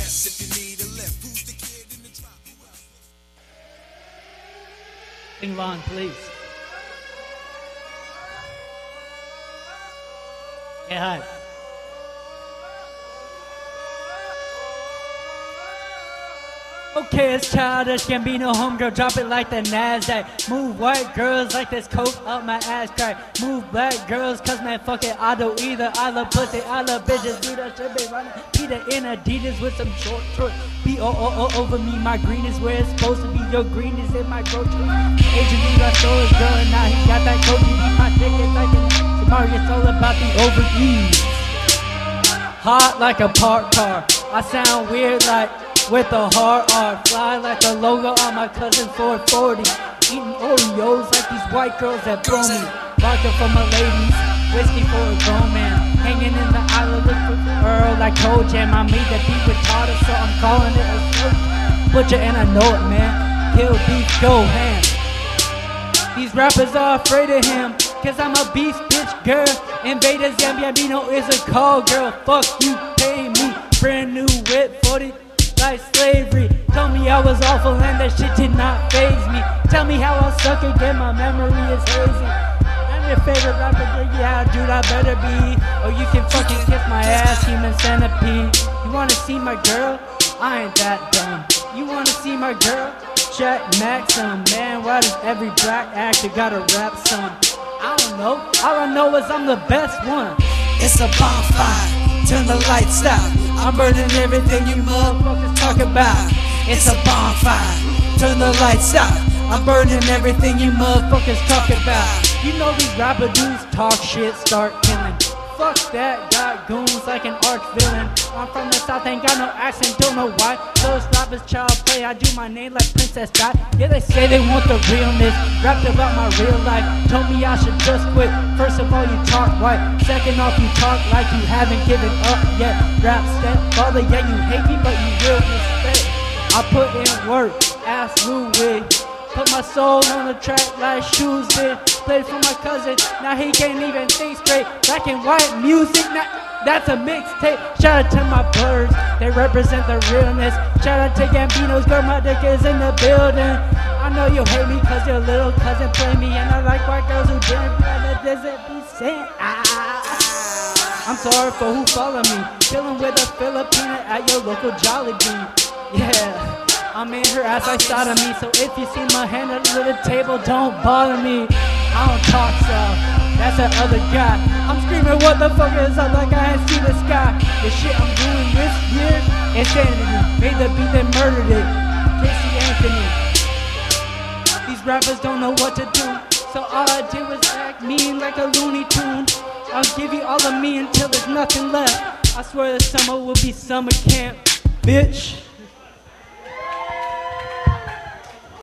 Sing along, please. Yeah, hi. Okay, it's childish, can be no homegirl, drop it like the NASDAQ. Move white girls like this coke up my ass crack. Move black girls, cause man, fuck it, I do either. I love pussy, I love bitches, dude, I should be running. Peter in Adidas with some short shorts. B-O-O-O over me, my green is where it's supposed to be. Your green is in my grocery. Agent dude, I stole his girl and now he got that coach. He beat my ticket like an tomorrow, it's all about the overease. Hot like a parked car, I sound weird like with a hard R, fly like the logo on my cousin 440. Eating Oreos like these white girls that blow me. Vodka for my ladies, whiskey for a grown man. Hanging in the island with Earl like Toe Jam. I made that beat retarded, so I'm calling it a butcher, and I know it, man. Kill beef, go ham. These rappers are afraid of him, cause I'm a beast, bitch, girl. Invaders, Gambino is a call, girl. Fuck you, pay me. Brand new whip, 40. Like slavery, told me I was awful and that shit did not faze me. Tell me how I suck again, my memory is hazy. I'm your favorite rapper, yeah, dude, I better be. Or you can fucking kiss my ass, human centipede. You wanna see my girl? I ain't that dumb. You wanna see my girl? Check Maxim, man, why does every black actor gotta rap some? I don't know, all I know is I'm the best one. It's a bonfire. Turn the lights out. I'm burning everything you motherfuckers talk about. It's a bonfire. Turn the lights out. I'm burning everything you motherfuckers talk about. You know these rapper dudes talk shit, start killing. Fuck that, got goons like an arch villain. I'm from the south, ain't got no accent, don't know why. Those rappers child play, I do my name like Princess Di. Yeah, they say they want the realness, rapped about my real life. Told me I should just quit. First of all, you talk white. Second off, you talk like you haven't given up yet. Rap stepfather, yeah, you hate me, but you will respect. I put in work, ass Louis. Put my soul on the track like shoes did. Played for my cousin, now he can't even think straight. Black and white music, that's a mixtape. Shout out to my birds, they represent the realness. Shout out to Gambino's girl, my dick is in the building. I know you hate me cause your little cousin play me. And I like white girls who didn't play the desert be saying I'm sorry for who follow me. Chillin' with a Filipina at your local Jollibee. Yeah, I'm in her ass like sodomy. So if you see my hand under the table, don't bother me. I don't talk so, that's that other guy. I'm screaming what the fuck is up like I ain't see the sky. The shit I'm doing this year, insanity. Made the beat that murdered it, Casey Anthony. These rappers don't know what to do, so all I did was act mean like a Looney Tune. I'll give you all of me until there's nothing left. I swear the summer will be summer camp, bitch.